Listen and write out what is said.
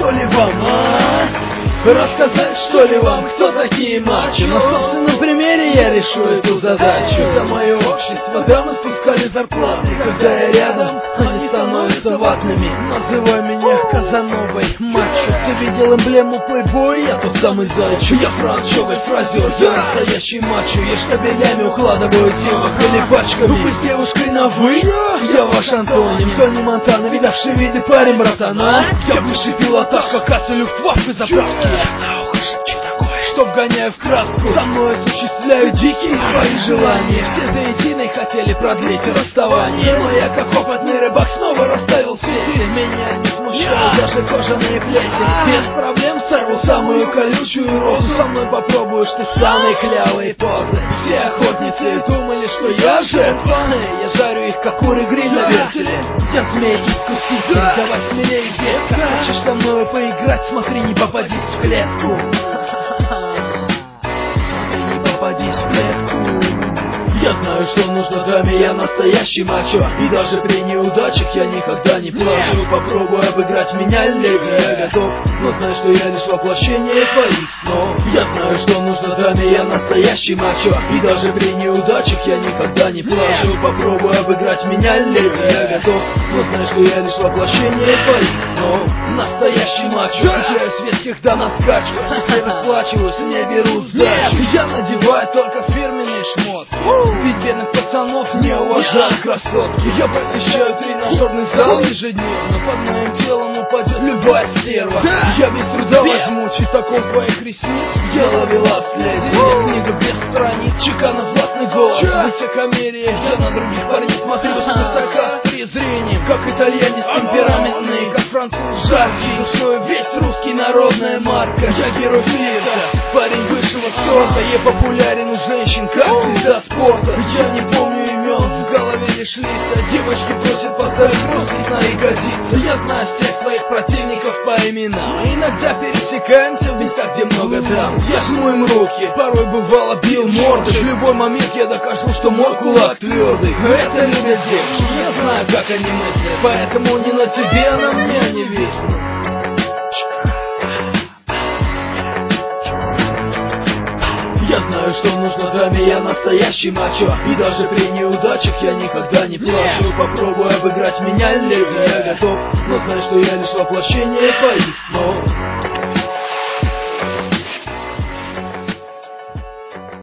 что ли вам, а? Рассказать, что ли вам, кто такие мачо? На собственном примере я решу эту задачу. За мое общество дамы спускали зарплаты. Когда я рядом, они становятся ватными. Называй меня Казановой, мачо. Ты видел эмблему плейбоя? Я тот самый зайчик. Я франчевый фразер, я настоящий мачо. Я штабелями укладываю девок или пачками. Вы с девушкой на вы? Я ваш Антоним, Тони Монтана, видавший виды парень, братана. Я высший пилотаж, как асы люфтваффе заправки. На ухо шепчу такое, что вгоняю в краску. Со мной осуществляю дикие свои желания. Все до единой хотели продлить расставание, но я, как опытный рыбак, снова расставил сети. Меня не смущают даже кожаные плети. Без проблем сорву самую колючую розу. Со мной попробуешь ты самые клявые позы. Все охотницы думали, что я жертва. Я жарю их, как куры гриль на вертеле. Я змей-искуситель, давай смелее, детка. Хочешь со мной поиграть, смотри, не попадись в клетку. Смотри, не попадись в клетку. Я знаю, что нужно даме, я настоящий мачо. И даже при неудачах я никогда не плачу. Попробуй обыграть меня, леди, я готов. Но знай, что я лишь воплощение твоих снов. Я знаю, что нужно даме, я настоящий мачо. И даже при неудачах я никогда не плачу. Попробуй обыграть меня, леди, я готов. Но знай, что я лишь воплощение твоих снов. Настоящий мачо, купляю светских дам на скачках. Если расплачиваюсь, не беру сдачу. Я надеваю только фирменный шмот. Ведь бедных пацанов не уважают красотки. Я посещаю тренажерный зал ежедневно. Под моим телом упадет любая стерва. Я без труда возьму читаком твоих ресниц. Я ловила следи. Книга без страниц, чеканно властный голос. Высокомерие, я на других парней смотрю свысока с презрением. Как итальянец темпераментный, как француз жаркий. Душой весь русский, народная марка. Я герой флирта, парень высшего сорта. Я популярен у женщин, как звезда спорта. Я не помню имен, в голове лишь лица. Девочки просят поздравить просто сна и годится. Я знаю всех своих противников по именам. Иногда пересекаемся в местах, где много дам. Я жму им руки, порой бывало бил морды. В любой момент я докажу, что мой кулак твердый. Это любят девушки, я знаю, как они мыслят. Поэтому не на тебе, а на мне они виснут. Я знаю, что нужно даме, я настоящий мачо. И даже при неудачах я никогда не плачу. Попробуй обыграть меня, леди, я готов. Но знай, что я лишь воплощение твоих снов.